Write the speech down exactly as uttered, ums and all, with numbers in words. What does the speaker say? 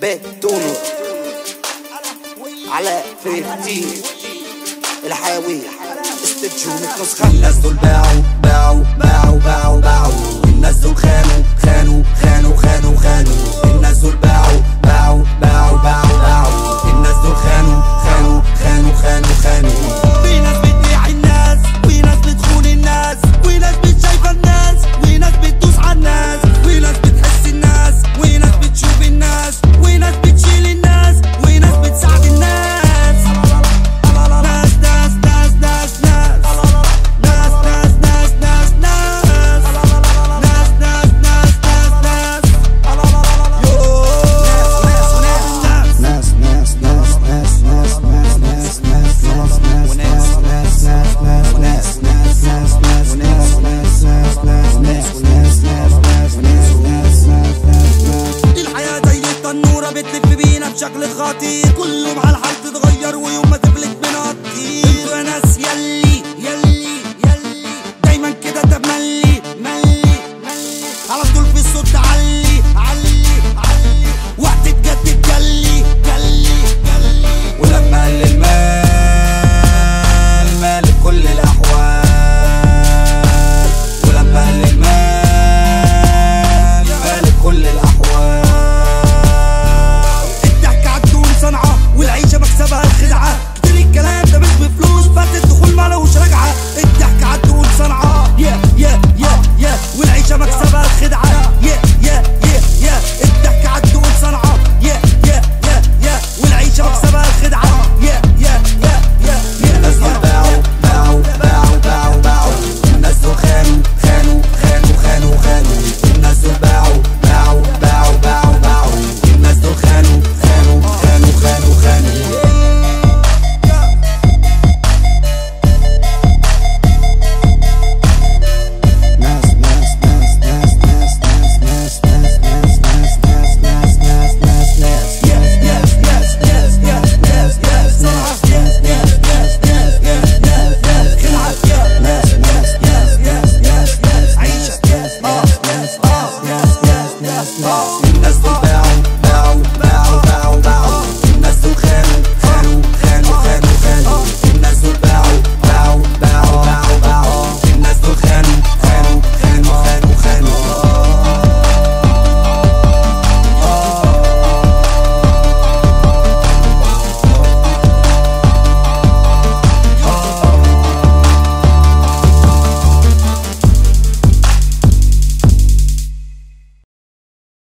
بتونو علاء خمستاشر الحيوية استديو نسخة. الناس دول باعوا باعوا باعوا باعوا باعوا الناس دول خانوا خانوا خانوا خانوا خانوا الناس دول باعوا باعوا باعوا باعوا باعوا الناس دول خانوا خانوا خانوا خانوا خانوا. في ناس بتبيع الناس وناس بتخون الناس وناس بتشايفة الناس وناس بتدوس على الناس وناس بتحس الناس وناس بتشوف الناس وناس بتشيل الناس وناس بتساعد الناس. بتلف بينا بشكل خطير كل يوم على الحال تتغير ويوم ما تفلت بنطير. انتوا يا ناس يلي يلي